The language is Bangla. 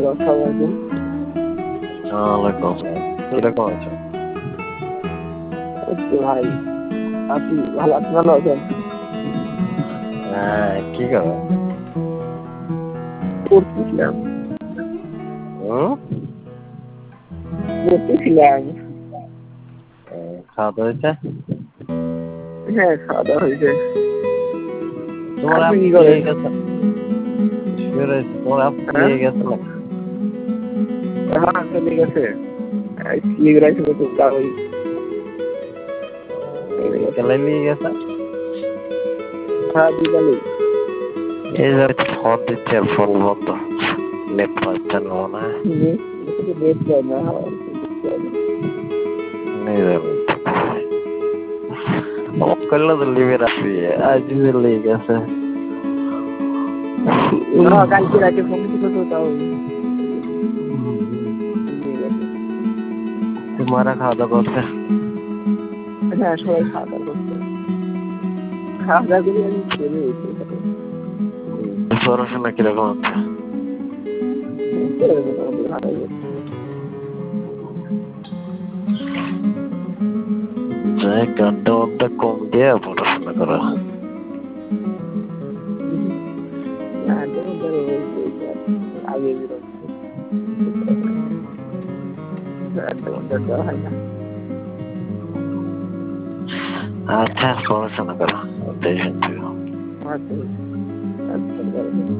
আসসালামু আলাইকুম। ওয়ালাইকুম আসসালাম। কিরকম আছো? এই তো ভাই আছি ভালো, আপনি ভালো আছেন? হ্যাঁ, কি করো? পড়তেছিলাম। হুম? পড়তেছিলাম। খাওয়া দাওয়া হয়েছে? হ্যাঁ, খাওয়া দাওয়া হয়েছে। তোমার আপনি আপ কি বিয়ে করেন? গেছে? শুয়ে রয়েছে। তোমার আপ হ্যাঁ, বিয়ে গেছে না? হ্যাঁ চলে গেছে। শিলিগুড়ি ছিল তো ওই চলে গেছে। বিকালে নিয়ে গেছে? হ্যাঁ বিকালেই। এই যে ফোন দিচ্ছে, ফোন বন্ধ। নেট পাচ্ছে না মনে হয়। নেট চাই না, হ্যাঁ চাই না। অফ করলে তো লিভে রাখবি। আজ যে লেগে গেছে। হ্যাঁ কালকে রাতে ফোন ছিল তো তাও নিয়ে গেছে। তোমারা খাওয়া দাওয়া করছে? হ্যাঁ সবাই খাওয়া দাওয়া করছে। খাওয়া দাওয়া করে আমি চলে গেছি। পড়াশোনা কিরকম হচ্ছে? মোটামুটি ভালোই গেছে। যাই গানটা মনটা কম দিয়ে পড়াশোনা করো। না যেমন ধরো আগে যেরকম তেমন দেওয়া হয় না। আচ্ছা, পড়াশোনা করো। টেনশন আচ্ছা আচ্ছা।